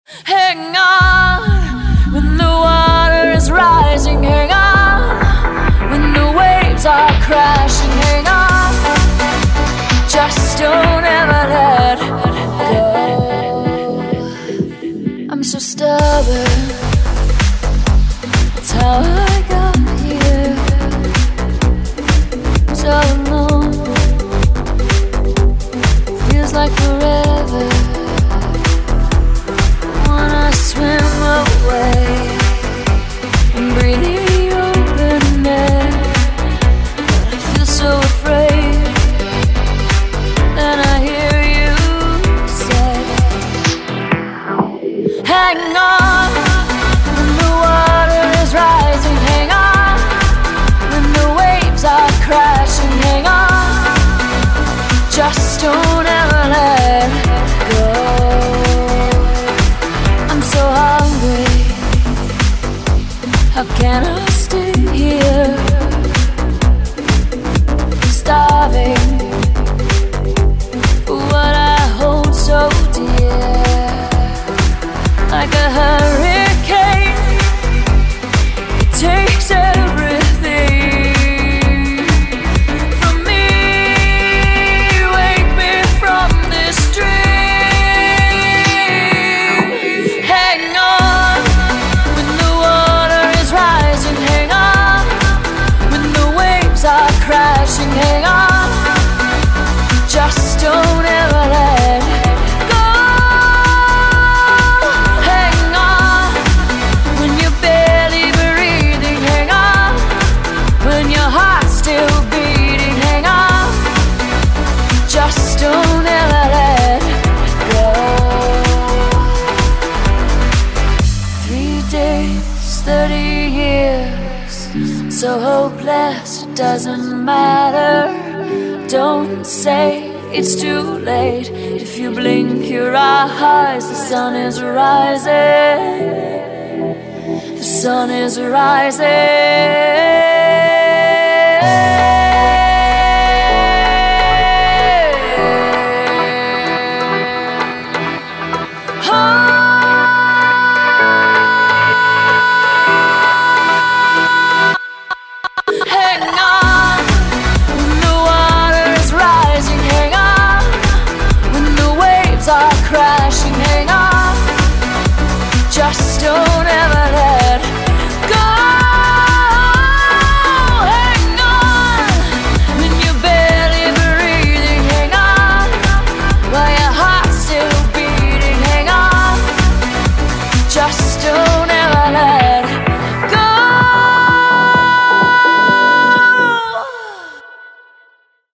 Hang on when the water is rising. Hang on when the waves are crashing. Hang on, just don't ever let go. I'm so stubborn, that's how I got here. So alone, feels like forever. Wanna swim away and breathe the open air, but I feel so afraid. Then I hear you say, hang on when the water is rising. Hang on when the waves are crashing. Hang on, just don't ever let go. I'm so hungry, how can I stay here? Starving for what I hold so dear. Like a hurricane, it takes everything from me. Wake me from this dream. Hang on when the water is rising. Hang on when the waves are crashing. Hang on, just don't ever let go. Hang on when you're barely breathing. Hang on when your heart's still beating. Hang on, just don't ever let go. 3 days, 30 years, so hopeless, it doesn't matter. Don't say it's too late. If you blink your eyes, the sun is rising. The sun is rising. Hang on when the water is rising. Hang on when the waves are crashing. Hang on, just don't ever let go. Hang on when you're barely breathing. Hang on while your heart's still beating. Hang on, just don't ever let